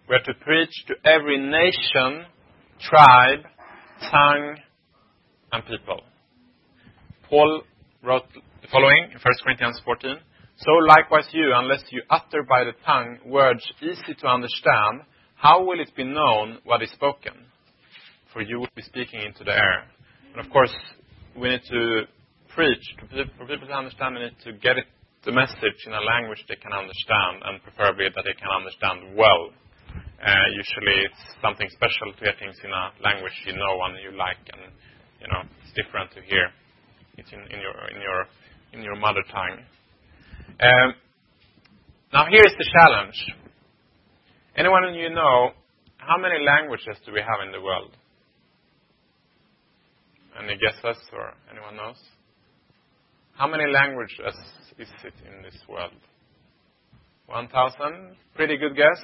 We are to preach to every nation, tribe, tongue, and people. Paul wrote the following in 1 Corinthians 14. So likewise you, unless you utter by the tongue words easy to understand, how will it be known what is spoken? For you will be speaking into the air. And of course, we need to preach. For people to understand, we need to get the message in a language they can understand, and preferably that they can understand well. Usually it's something special to hear things in a language you know and you like, and it's different to hear it in your mother tongue. Now here's the challenge. Anyone of you know how many languages do we have in the world? Any guesses, or anyone knows? How many languages is it in this world? 1,000? Pretty good guess.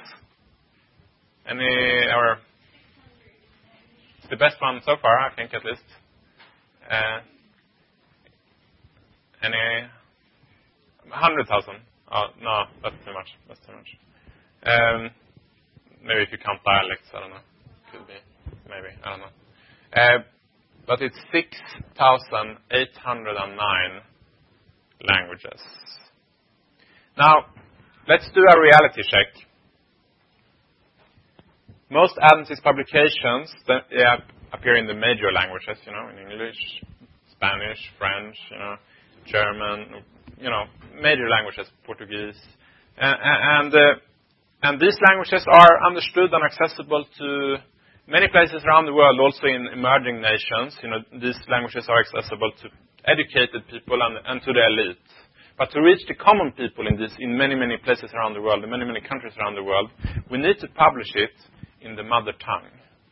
It's the best one so far, I think, at least. Any 100,000? Oh, no, that's too much. Maybe if you count dialects, I don't know. Could be. Maybe. I don't know. But it's 6,809 languages. Now, let's do a reality check. Most Adventist publications that appear in the major languages, in English, Spanish, French, German, major languages, Portuguese. And these languages are understood and accessible to many places around the world, also in emerging nations. These languages are accessible to educated people and to the elite. But to reach the common people in many, many places around the world, in many, many countries around the world, we need to publish it in the mother tongue.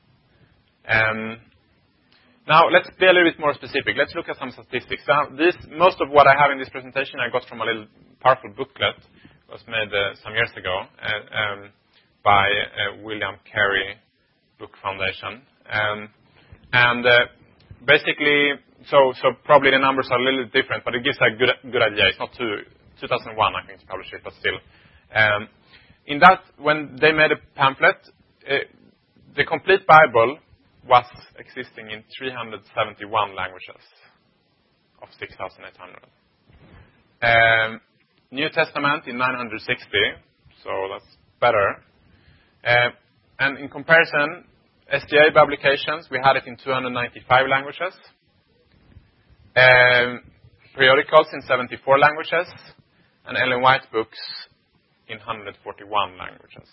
Now, let's be a little bit more specific. Let's look at some statistics. Now, most of what I have in this presentation I got from a little powerful booklet. It was made some years ago by William Carey Book Foundation. Basically, so probably the numbers are a little different, but it gives a good idea. It's not 2001, I think, it's published, but still. In that, when they made a pamphlet, the complete Bible was existing in 371 languages of 6,800. New Testament in 960, so that's better. And in comparison, SDA publications, we had it in 295 languages. Periodicals in 74 languages. And Ellen White books in 141 languages.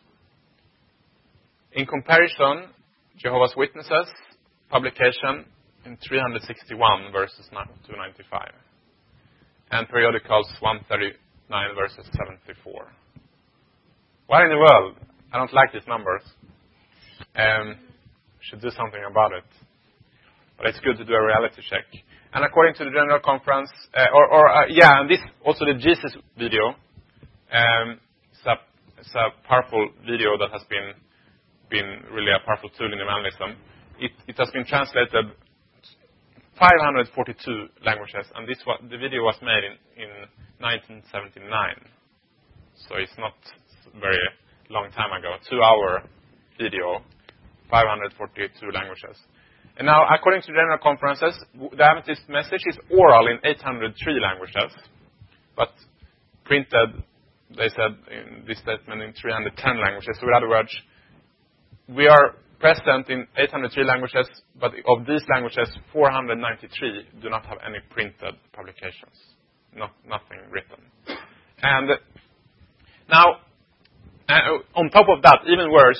In comparison, Jehovah's Witnesses publication in 361 versus 295. And periodicals 139 versus 74. What in the world? I don't like these numbers. Should do something about it. But it's good to do a reality check. And according to the General Conference, and this also the Jesus video. It's a powerful video that has been really a powerful tool in evangelism. It has been translated 542 languages, and the video was made in 1979. So it's not very long time ago. 2-hour video, 542 languages. And now, according to General Conferences, the Adventist message is oral in 803 languages, but printed, they said in this statement, in 310 languages. So in other words, we are present in 803 languages, but of these languages, 493 do not have any printed publications. Nothing written. And now, on top of that, even worse,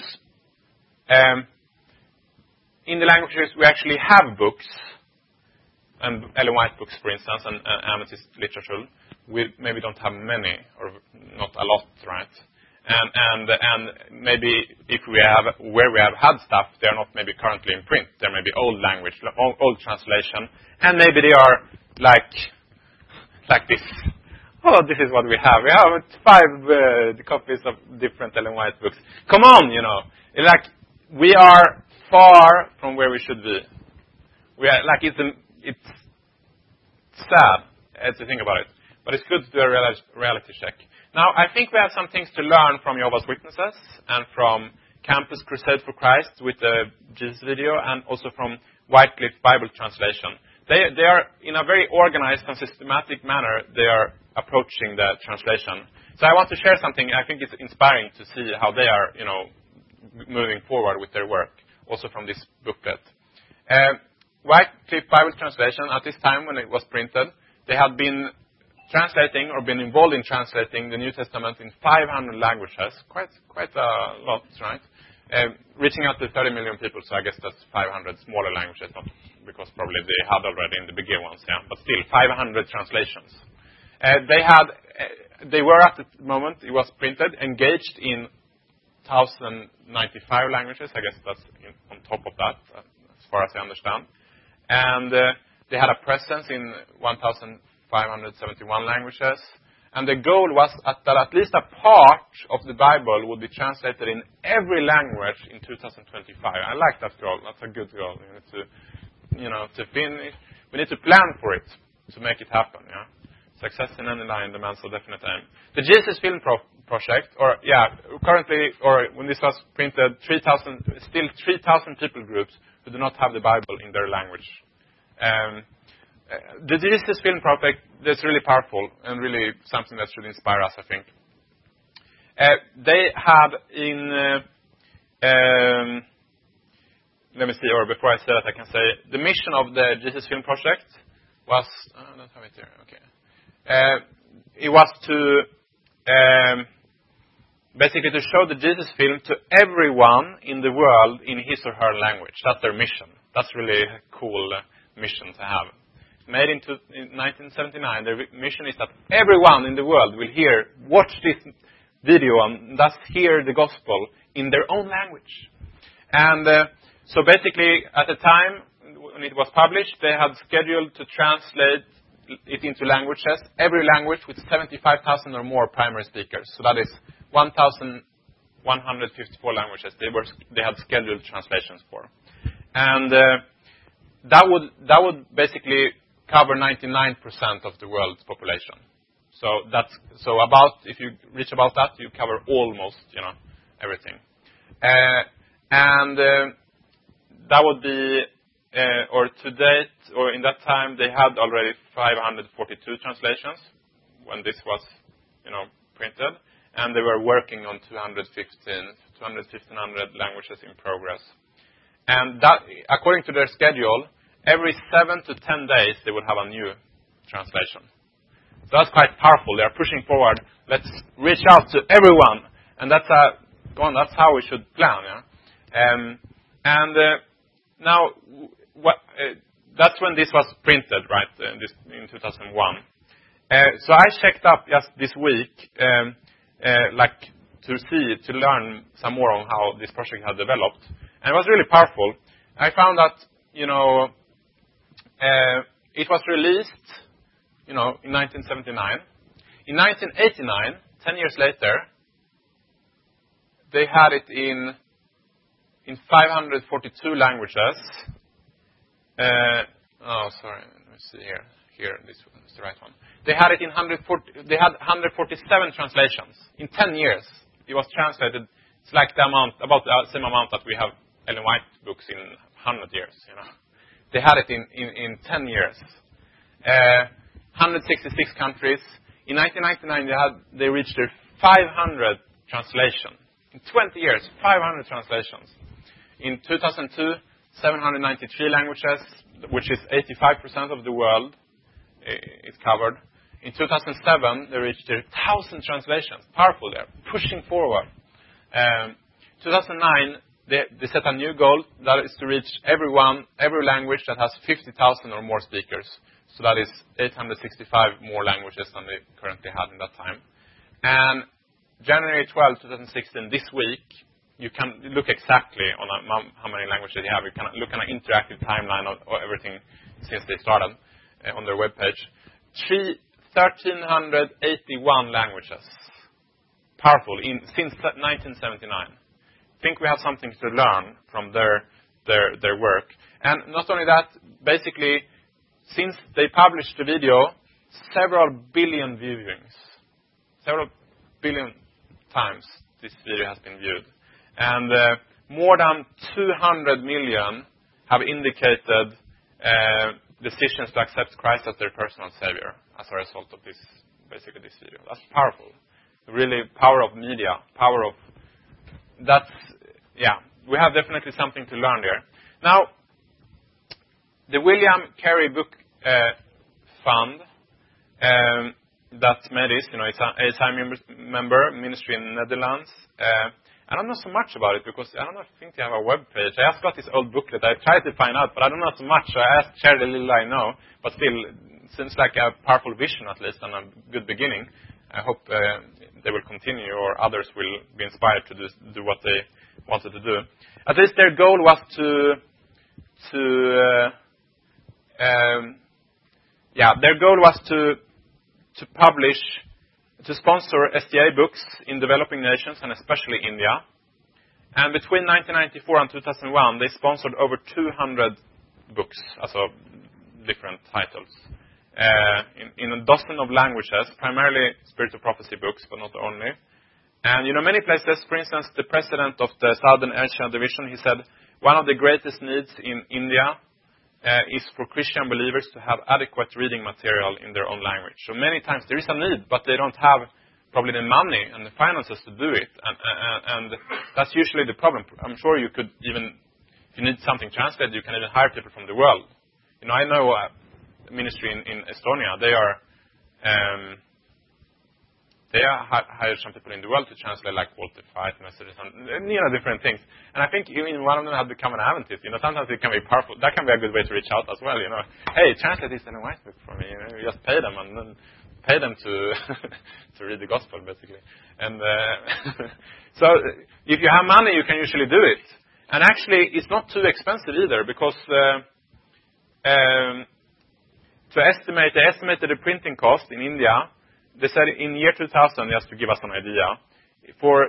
in the languages we actually have books, and Ellen White books, for instance, and Adventist literature, we maybe don't have many, or not a lot, right? And maybe if we have, where we have had stuff, they are not maybe currently in print. They may be old language, old translation, and maybe they are like this. Oh, this is what we have. We have 5 copies of different Ellen White books. Come on, Like, we are far from where we should be. We are like it's sad to think about it, but it's good to do a reality check. Now, I think we have some things to learn from Jehovah's Witnesses and from Campus Crusade for Christ with the Jesus video, and also from Wycliffe Bible Translation. They are, in a very organized and systematic manner, they are approaching the translation. So I want to share something. I think it's inspiring to see how they are, moving forward with their work, also from this booklet. Wycliffe Bible Translation, at this time when it was printed, they had been translating or been involved in translating the New Testament in 500 languages. Quite a lot, right? Reaching out to 30 million people, so I guess that's 500 smaller languages, not because probably they had already in the bigger ones, yeah. But still, 500 translations. They were at the moment it was printed engaged in 1,095 languages. I guess that's on top of that, as far as I understand. And they had a presence in 1,571 languages. And the goal was that at least a part of the Bible would be translated in every language in 2025. I like that goal. That's a good goal. We need to plan for it to make it happen. Yeah, success in any line demands a definite aim. The Jesus Film Project, currently, or when this was printed, 3,000 people groups who do not have the Bible in their language. The Jesus Film Project is really powerful and really something that should inspire us, I think. They had let me see, or before I say that, I can say the mission of the Jesus Film Project was, I don't have it here, okay. It was to basically to show the Jesus film to everyone in the world in his or her language. That's their mission. That's really a cool mission to have. Made in 1979, their mission is that everyone in the world will watch this video and thus hear the gospel in their own language. And so basically, at the time when it was published, they had scheduled to translate it into languages, every language with 75,000 or more primary speakers. So that is 1,154 languages they had scheduled translations for. And that would basically cover 99% of the world's population. So about, if you reach about that, you cover almost, everything. And that would be, or to date, or in that time, they had already 542 translations when this was, printed, and they were working on 1,500 languages in progress. And that, according to their schedule, every 7 to 10 days they would have a new translation. So that's quite powerful. They are pushing forward. Let's reach out to everyone, and that's how we should plan. Yeah? Now, that's when this was printed, right? In 2001. So I checked up just this week, to learn some more on how this project had developed, and it was really powerful. I found that it was released, in 1979. In 1989, 10 years later, they had it in 542 languages. Sorry, let me see here. Here, this one is the right one. They had it in 147 translations. In 10 years, it was translated. It's like about the same amount that we have Ellen White books in 100 years, They had it in 10 years. 166 countries. In 1999, they reached their 500 translation. In 20 years, 500 translations. In 2002, 793 languages, which is 85% of the world is covered. In 2007, they reached their 1,000 translations. Powerful, they're pushing forward. 2009, they set a new goal, that is to reach every language that has 50,000 or more speakers. So that is 865 more languages than they currently had in that time. And January 12, 2016, this week, you can look exactly on how many languages they have. You can look at an interactive timeline of everything since they started on their webpage. 1,381 languages. Powerful, since 1979. I think we have something to learn from their work. And not only that, basically, since they published the video, several billion viewings. billion times this video has been viewed. And more than 200 million have indicated decisions to accept Christ as their personal savior as a result of this video. That's powerful. Really, power of media, we have definitely something to learn there. Now, the William Carey Book Fund that made this, it's an ASI member ministry in the Netherlands. I don't know so much about it because I think they have a web page. I just got this old booklet. I tried to find out, but I don't know so much. So I shared a little I know, but still, it seems like a powerful vision at least and a good beginning. I hope they will continue or others will be inspired to do what they wanted to do. At least their goal was to publish, to sponsor SDA books in developing nations and especially India. And between 1994 and 2001, they sponsored over 200 books, also different titles, in a dozen of languages, primarily spiritual prophecy books, but not only. And, many places, for instance, the president of the Southern Asia Division, he said, one of the greatest needs in India is for Christian believers to have adequate reading material in their own language. So many times there is a need, but they don't have probably the money and the finances to do it. And that's usually the problem. I'm sure you could even, if you need something translated, you can even hire people from the world. I know a ministry in Estonia, they hired some people in the world to translate like Walter Fight messages and different things. And I think even one of them had become an Adventist. Sometimes it can be powerful. That can be a good way to reach out as well. Hey, translate this in a white book for me. You just pay them and then pay them to to read the gospel basically. And so if you have money, you can usually do it. And actually, it's not too expensive either because they estimated the printing cost in India. They said in year 2000, just to give us an idea, for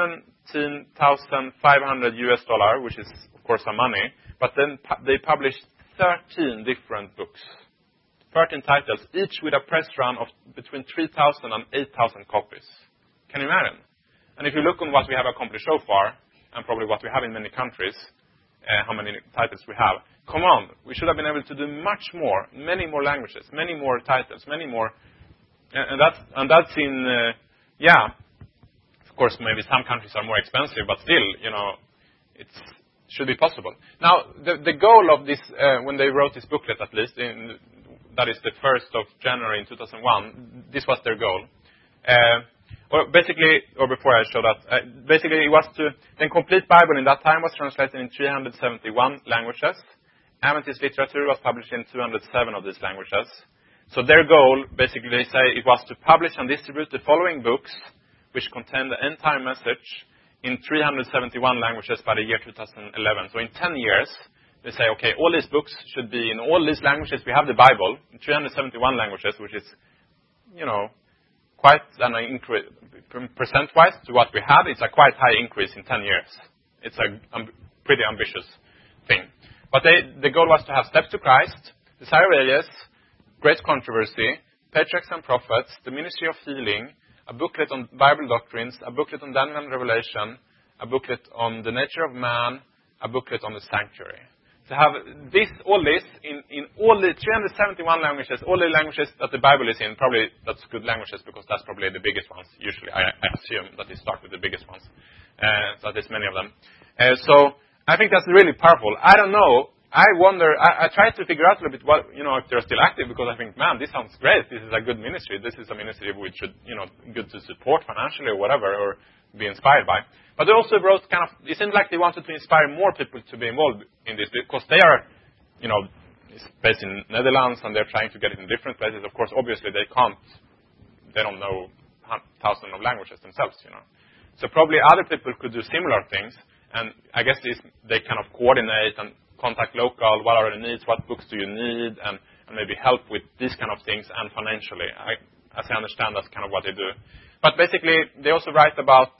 $17,500 which is of course some money, but then they published 13 different books, 13 titles, each with a press run of between 3,000 and 8,000 copies. Can you imagine? And if you look on what we have accomplished so far, and probably what we have in many countries, how many titles we have, come on, we should have been able to do much more, many more languages, many more titles, many more. And that's in, of course, maybe some countries are more expensive, but still, it should be possible. Now, the goal of this, when they wrote this booklet at least, that is the 1st of January in 2001, this was their goal. Before I show that, basically it was the complete Bible in that time was translated in 371 languages. Adventist literature was published in 207 of these languages. So their goal, basically, they say it was to publish and distribute the following books, which contain the entire message in 371 languages by the year 2011. So in 10 years, they say, okay, all these books should be in all these languages. We have the Bible in 371 languages, which is, quite an increase, percent-wise to what we had. It's a quite high increase in 10 years. It's a pretty ambitious thing. But the goal was to have Steps to Christ, Desire of Ages, Great Controversy, Patriarchs and Prophets, The Ministry of Healing, a booklet on Bible doctrines, a booklet on Daniel and Revelation, a booklet on the nature of man, a booklet on the sanctuary. To have all this in all the 371 languages, all the languages that the Bible is in, probably that's good languages because that's probably the biggest ones. Usually, I assume that they start with the biggest ones. So there's many of them. So I think that's really powerful. I don't know. I wonder, I try to figure out a little bit what, if they're still active, because I think, man, this sounds great. This is a good ministry. This is a ministry which should, good to support financially or whatever, or be inspired by. But they also wrote it seemed like they wanted to inspire more people to be involved in this, because they are, it's based in Netherlands and they're trying to get it in different places. Of course, obviously they don't know thousands of languages themselves, So probably other people could do similar things, and I guess they kind of coordinate and contact local, what are the needs, what books do you need, and maybe help with these kind of things, and financially. As I understand, that's kind of what they do. But basically, they also write about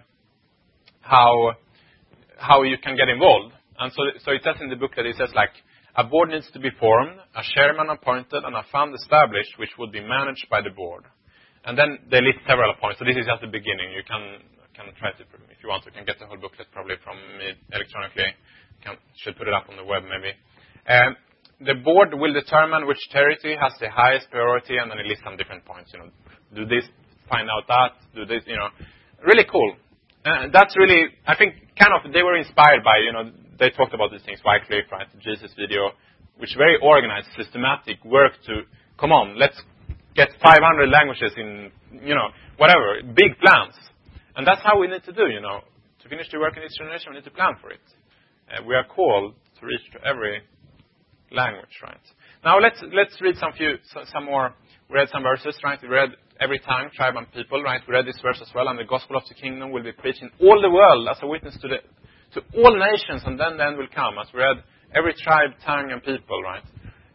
how you can get involved. And so it says in the booklet, it says a board needs to be formed, a chairman appointed, and a fund established which would be managed by the board. And then they list several points. So this is just the beginning. You can try to, if you want, you can get the whole booklet probably from me electronically. Should put it up on the web maybe. The board will determine which territory has the highest priority, and then it lists some different points. Do this, find out that, do this. Really cool. That's really, I think, they were inspired by, they talked about these things, Wycliffe, right, Jesus video, which very organized, systematic work to, come on, let's get 500 languages in, whatever, big plans. And that's how we need to do, to finish the work in this generation, we need to plan for it. We are called to reach to every language, right? Now let's read some more. We read some verses, right? We read every tongue, tribe, and people, right? We read this verse as well. And the gospel of the kingdom will be preached in all the world as a witness to all nations, and then the end will come. As we read, every tribe, tongue, and people, right?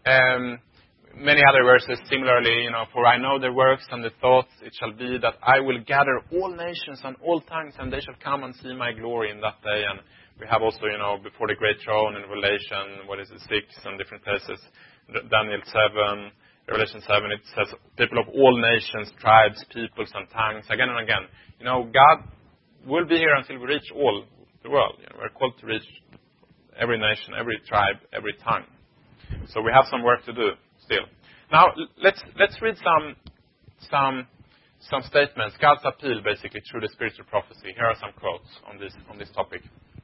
Many other verses similarly, for I know the works and the thoughts, it shall be that I will gather all nations and all tongues, and they shall come and see my glory in that day. And we have also, before the great throne in Revelation, 6 and different places, Daniel 7, Revelation 7, it says people of all nations, tribes, peoples, and tongues, again and again. God will be here until we reach all the world. We're called to reach every nation, every tribe, every tongue. So we have some work to do still. Now, let's read some statements, God's appeal, basically, through the spiritual prophecy. Here are some quotes on this topic.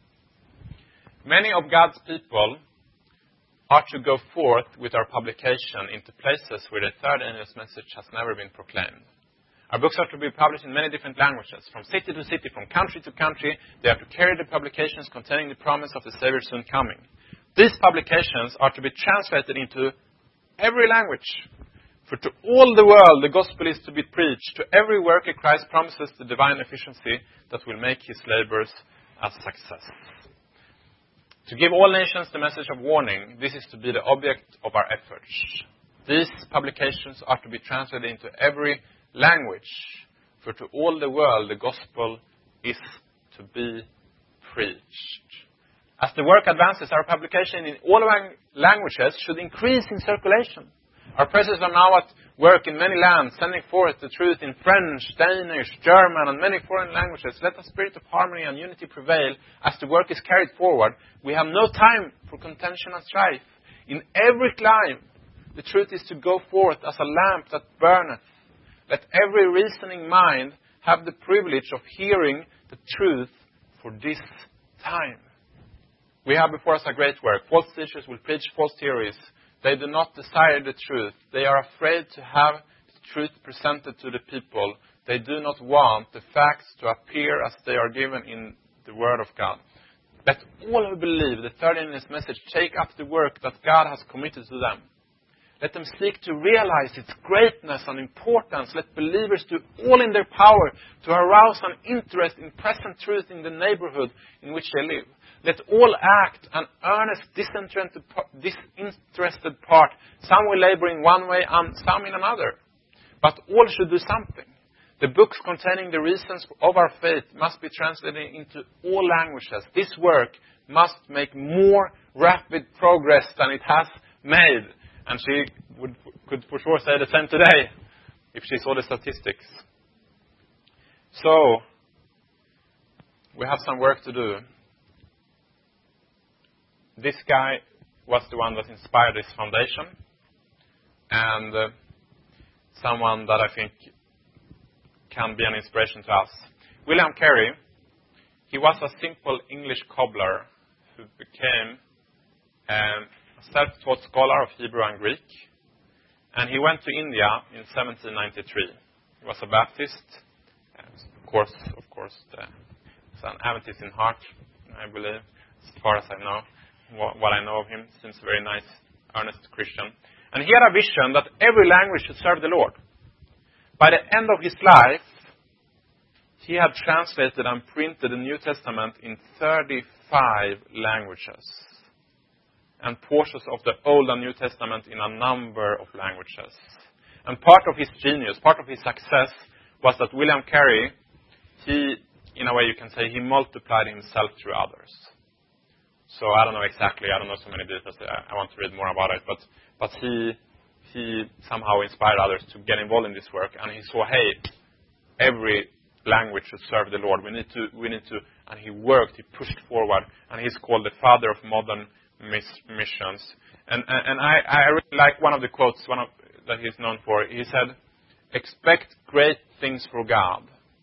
Many of God's people are to go forth with our publication into places where the third angel's message has never been proclaimed. Our books are to be published in many different languages, from city to city, from country to country. They are to carry the publications containing the promise of the Savior soon coming. These publications are to be translated into every language. For to all the world the gospel is to be preached. To every worker Christ promises the divine efficiency that will make his labors a success. To give all nations the message of warning, this is to be the object of our efforts. These publications are to be translated into every language. For to all the world the gospel is to be preached. As the work advances, our publication in all languages should increase in circulation. Our presses are now at work in many lands, sending forth the truth in French, Danish, German, and many foreign languages. Let the spirit of harmony and unity prevail as the work is carried forward. We have no time for contention and strife. In every clime, the truth is to go forth as a lamp that burneth. Let every reasoning mind have the privilege of hearing the truth for this time. We have before us a great work. False teachers will preach false theories. They do not desire the truth. They are afraid to have the truth presented to the people. They do not want the facts to appear as they are given in the Word of God. Let all who believe the third in this message take up the work that God has committed to them. Let them seek to realize its greatness and importance. Let believers do all in their power to arouse an interest in present truth in the neighborhood in which they live. Let all act an earnest, disinterested part. Some will labor in one way and some in another. But all should do something. The books containing the reasons of our faith must be translated into all languages. This work must make more rapid progress than it has made. And she could for sure say the same today if she saw the statistics. So, we have some work to do. This guy was the one that inspired this foundation, and someone that I think can be an inspiration to us. William Carey, he was a simple English cobbler who became a self-taught scholar of Hebrew and Greek, and he went to India in 1793. He was a Baptist, of course, he's an Adventist in heart, I believe, as far as I know. What I know of him, seems a very nice, earnest Christian. And he had a vision that every language should serve the Lord. By the end of his life, he had translated and printed the New Testament in 35 languages. And portions of the Old and New Testament in a number of languages. And part of his genius, part of his success, was that William Carey, he, in a way you can say, he multiplied himself through others. So I don't know exactly. I don't know so many details. I want to read more about it. But he he somehow inspired others to get involved in this work. And he saw, hey, every language should serve the Lord. We need to, and he worked, he pushed forward, and he's called the father of modern missions. And I really like one of the quotes, that he's known for. He said, expect great things for God.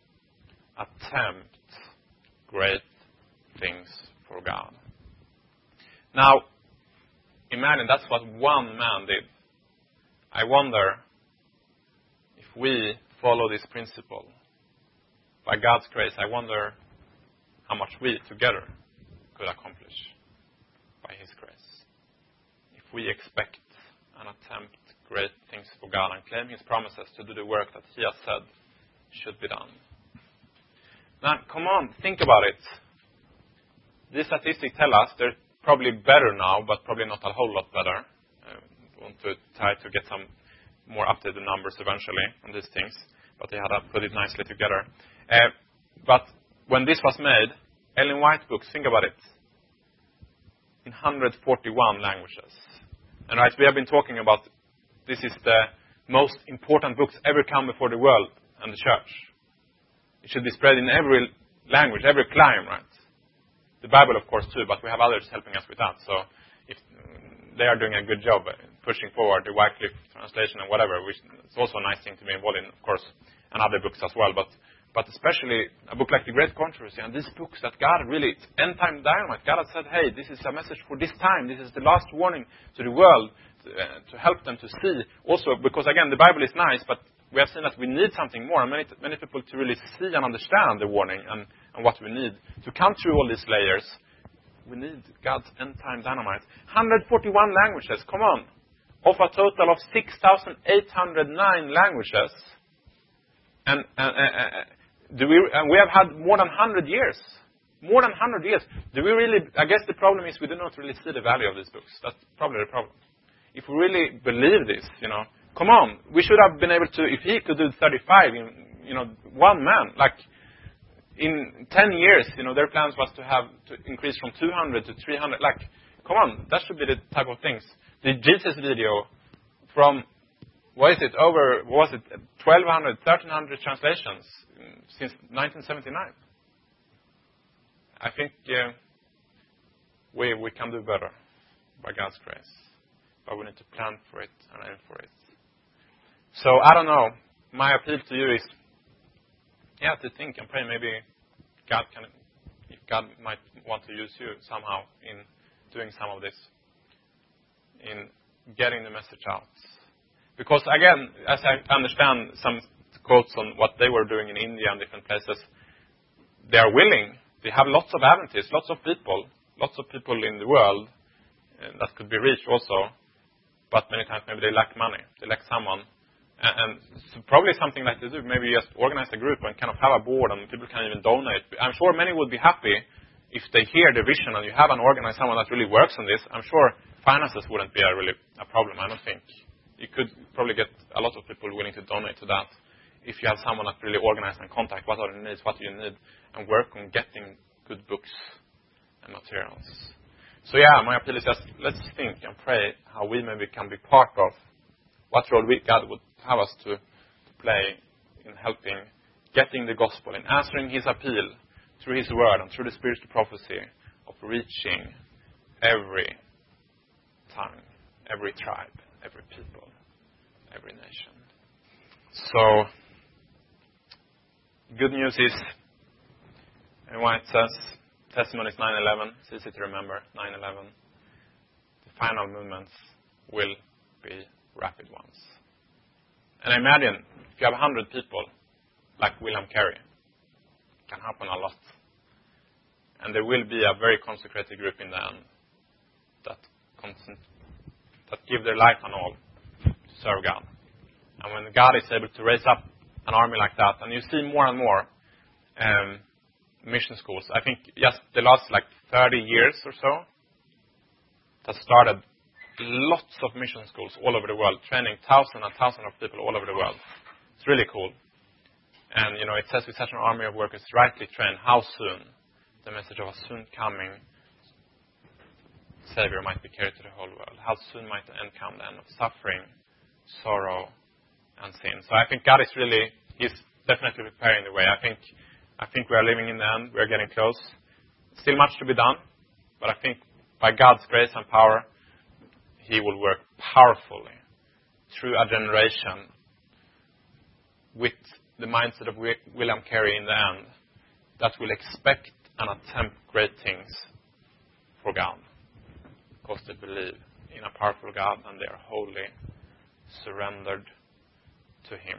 Attempt great things for God. Now, imagine that's what one man did. I wonder if we follow this principle. By God's grace, I wonder how much we together could accomplish by His grace. If we expect and attempt great things for God and claim His promises to do the work that He has said should be done. Now, come on, think about it. These statistics tell us they're probably better now, but probably not a whole lot better. I want to try to get some more updated numbers eventually on these things, but they had to put it nicely together. But when this was made, Ellen White books, think about it, in 141 languages. And right, we have been talking about this is the most important books ever come before the world and the church. It should be spread in every language, every clime, right? The Bible, of course, too, but we have others helping us with that. So if they are doing a good job pushing forward the Wycliffe translation and whatever, which it's also a nice thing to be involved in, of course, and other books as well. But especially a book like The Great Controversy and these books that God really, end-time dynamite, God has said, hey, this is a message for this time. This is the last warning to the world to help them to see. Also, because, again, the Bible is nice, but we have seen that we need something more. And many people to really see and understand the warning and what we need. To come through all these layers, we need God's end-time dynamite. 141 languages, come on. Of a total of 6,809 languages. And we have had more than 100 years. More than 100 years. Do we really, I guess the problem is we do not really see the value of these books. That's probably the problem. If we really believe this, come on. We should have been able to, if he could do 35 in, one man, like in 10 years, their plans was to increase from 200 to 300. Like, come on, that should be the type of things. The Jesus video from, 1,200, 1,300 translations since 1979. I think we can do better by God's grace. But we need to plan for it and aim for it. So, I don't know. My appeal to you is, to think and pray. Maybe if God might want to use you somehow in doing some of this, in getting the message out. Because, again, as I understand some quotes on what they were doing in India and different places, they are willing. They have lots of Adventists, lots of people in the world that could be reached also. But many times maybe they lack money. They lack someone. And so probably something like they do, maybe just organize a group and kind of have a board and people can even donate. I'm sure many would be happy if they hear the vision and you have an organized someone that really works on this. I'm sure finances wouldn't be a problem, I don't think. You could probably get a lot of people willing to donate to that if you have someone that really organized and contact what are the needs, what do you need, and work on getting good books and materials. So my appeal is just let's think and pray how we maybe can be part of what role God would have us to play in helping, getting the gospel, in answering His appeal through His word and through the spiritual prophecy of reaching every tongue, every tribe, every people, every nation. So, good news is, and why it says, testimony is 9/11. It's easy to remember, 9/11. The final movements will be rapid ones. And imagine if you have 100 people like William Carey, it can happen a lot. And there will be a very consecrated group in the end that give their life and all to serve God. And when God is able to raise up an army like that, and you see more and more mission schools. I think just the last 30 years or so, that started lots of mission schools all over the world, training thousands and thousands of people all over the world. It's really cool. And, it says with such an army of workers rightly trained, how soon the message of a soon coming Savior might be carried to the whole world. How soon might the end come, the end of suffering sorrow, and sin. So I think God is He's definitely preparing the way. I think we are living in the end. We are getting close. Still much to be done, but I think by God's grace and power, He will work powerfully through a generation with the mindset of William Carey in the end that will expect and attempt great things for God because they believe in a powerful God and they are wholly surrendered to Him.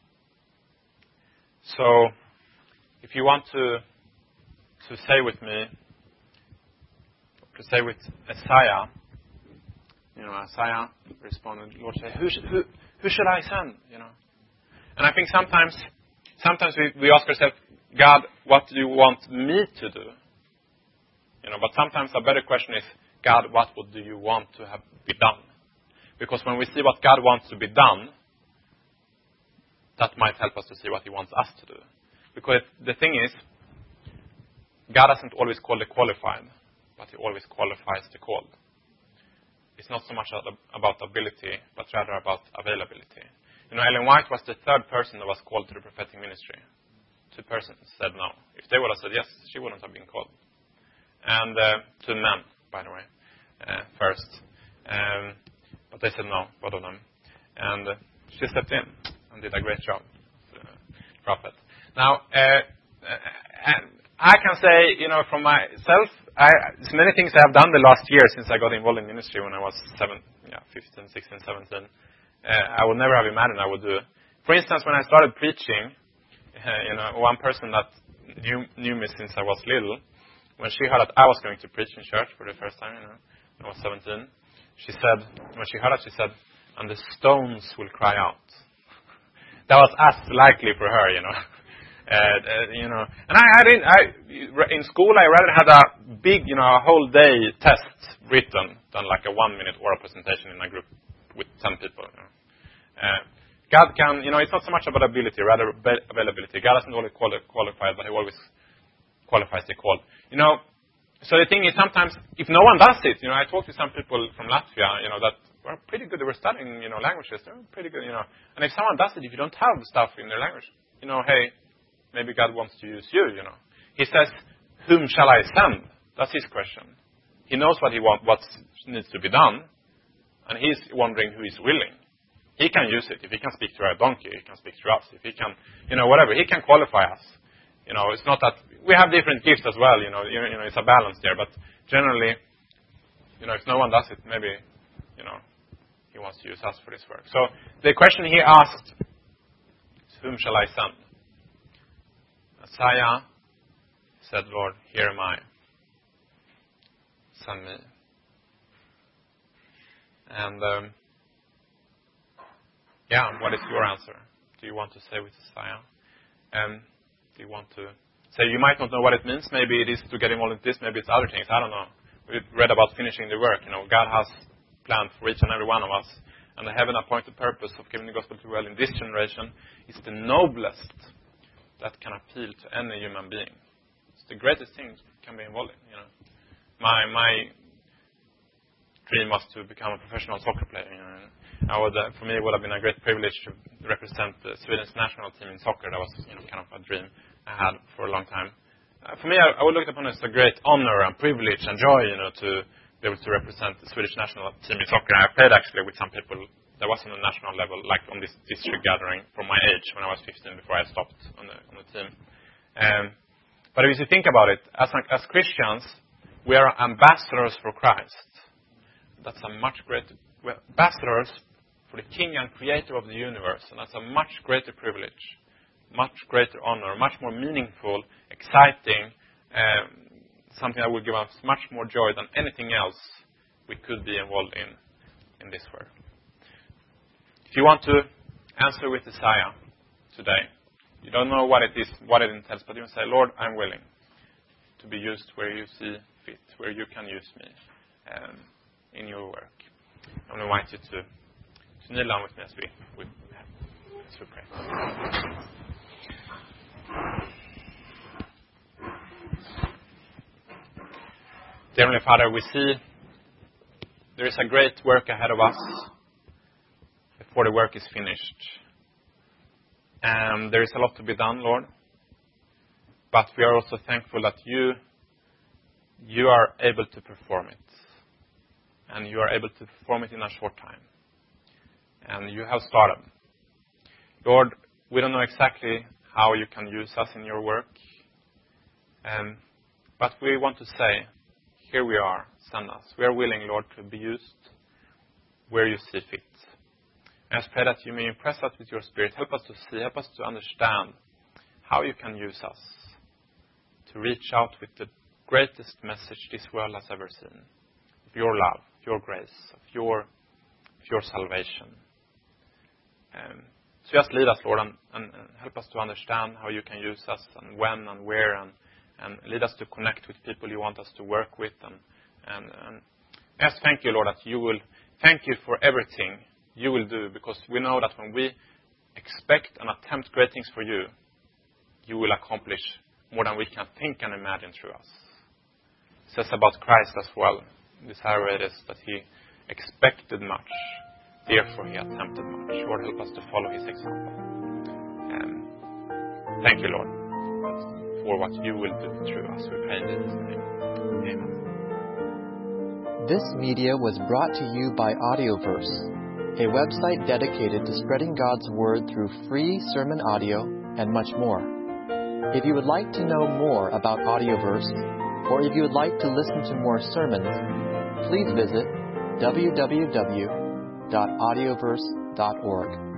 So, if you want to say with me, to say with Isaiah, Isaiah responded, Lord, say, who should I send? And I think sometimes we ask ourselves, God, what do you want me to do? But sometimes a better question is, God, what do you want to have be done? Because when we see what God wants to be done, that might help us to see what He wants us to do. Because the thing is, God doesn't always call the qualified, but He always qualifies the called. It's not so much about ability, but rather about availability. Ellen White was the third person that was called to the prophetic ministry. 2 persons said no. If they would have said yes, she wouldn't have been called. And 2 men, by the way, first. But they said no, both of them. And she stepped in and did a great job, prophet. Now, I can say, from myself, there's many things I have done the last year since I got involved in ministry when I was 15, 16, 17. I would never have imagined I would do. For instance, when I started preaching, one person that knew me since I was little, when she heard that I was going to preach in church for the first time, when I was 17, she said, when she heard that, she said, and the stones will cry out. That was as likely for her, And in school, I rather had a big, a whole day test written than like a 1-minute oral presentation in a group with 10 people. God can, it's not so much about ability, rather availability. God doesn't always qualify, but He always qualifies the call. So the thing is, sometimes if no one does it, I talked to some people from Latvia, that were pretty good. They were studying, languages. They were pretty good, And if someone does it, if you don't have stuff in their language, hey, maybe God wants to use you, He says, whom shall I send? That's His question. He knows what He wants, what needs to be done, and He's wondering who is willing. He can use it. If He can speak to a donkey, He can speak to us. If He can, whatever, He can qualify us. It's not that we have different gifts as well, it's a balance there, but generally, if no one does it, maybe, He wants to use us for this work. So the question He asked is, whom shall I send? Isaiah said, Lord, here am I. Send me. And, what is your answer? Do you want to say with Isaiah? Do you want to say, you might not know what it means. Maybe it is to get involved in this. Maybe it's other things. I don't know. We read about finishing the work. God has planned for each and every one of us. And the heaven-appointed purpose of giving the gospel to well in this generation is the noblest that can appeal to any human being. It's the greatest thing can be involved in. My dream was to become a professional soccer player. For me, it would have been a great privilege to represent Sweden's national team in soccer. That was kind of a dream I had for a long time. For me, I would look upon it as a great honor and privilege and joy, to be able to represent the Swedish national team in soccer. I played actually with some people that was on the national level, like on this district gathering from my age when I was 15 before I stopped on the team. But if you think about it, as Christians, we are ambassadors for Christ. That's a much greater, we're ambassadors for the King and Creator of the universe, and that's a much greater privilege, much greater honor, much more meaningful, exciting, something that will give us much more joy than anything else we could be involved in this work. If you want to answer with Isaiah today, you don't know what it is, what it entails, but you can say, Lord, I'm willing to be used where you see fit, where you can use me in your work. I invite you to kneel down with me as we pray. Dear Heavenly Father, we see there is a great work ahead of us. before the work is finished. And there is a lot to be done, Lord. But we are also thankful that you are able to perform it. And you are able to perform it in a short time. And you have started. Lord, we don't know exactly how you can use us in your work. But we want to say, here we are, send us. We are willing, Lord, to be used where you see fit. I just pray that you may impress us with your Spirit. Help us to see, help us to understand how you can use us to reach out with the greatest message this world has ever seen. Of your love, your grace, of your salvation. So just lead us, Lord, and help us to understand how you can use us and when and where, and lead us to connect with people you want us to work with. And just thank you, Lord, that you will, thank you for everything you will do, because we know that when we expect and attempt great things for you, you will accomplish more than we can think and imagine through us. It says about Christ as well, this highway is that he expected much, therefore he attempted much. Lord, help us to follow his example. Thank you, Lord, for what you will do through us. We pray in Jesus' name. Amen. This media was brought to you by Audioverse, a website dedicated to spreading God's Word through free sermon audio and much more. If you would like to know more about Audioverse, or if you would like to listen to more sermons, please visit www.audioverse.org.